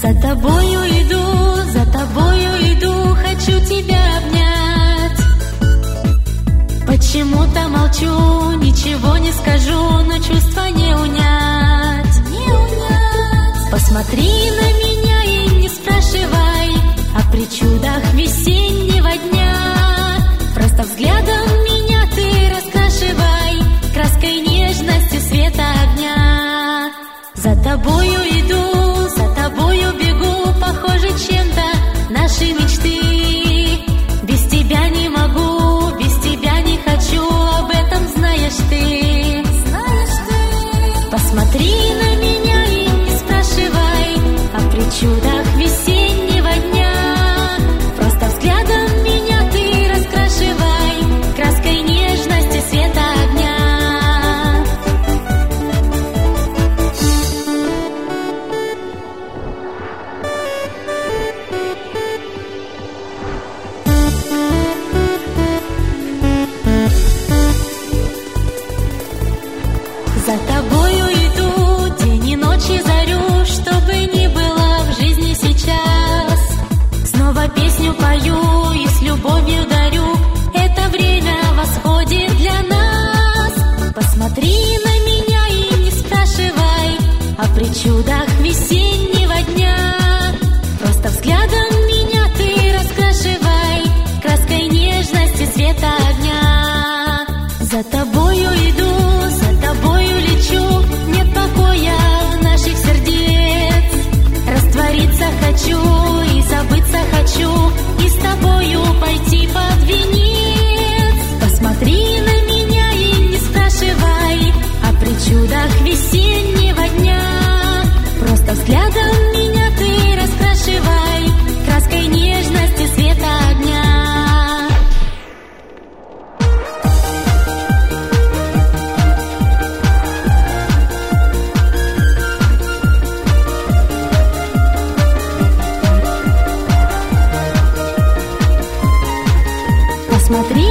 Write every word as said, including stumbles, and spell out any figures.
За тобою иду, за тобою иду, хочу тебя обнять. Почему-то молчу, ничего не скажу, но чувства не унять. Не унять. Посмотри на меня и не спрашивай о причудах весеннего дня. Просто взглядом меня ты раскрашивай краской нежности света огня. За тобою иду, за тобою бегу, похоже чем-то наши мечты. Без тебя не могу, без тебя не хочу, об этом знаешь ты. Знаешь ты. Посмотри на меня и не спрашивай о причудах весеннего дня. Просто взглядом меня ты раскрашивай краской нежности света огня. За тобою иду, день и ночь и зарю, чтобы ни было в жизни сейчас. Снова песню пою и с любовью дарю, это время восходит для нас. Посмотри на меня и не спрашивай о причудах весеннего дня. Просто взглядом меня ты раскрашивай краской нежности света огня. За тобою иду, за тобою лечу, нет покоя наших сердец. Раствориться хочу и забыться хочу, и с тобою пойти под венец. Посмотри на меня и не спрашивай о причудах весеннего дня. Просто взглядом меня ты раскрашивай краской нежности света огня. Посмотри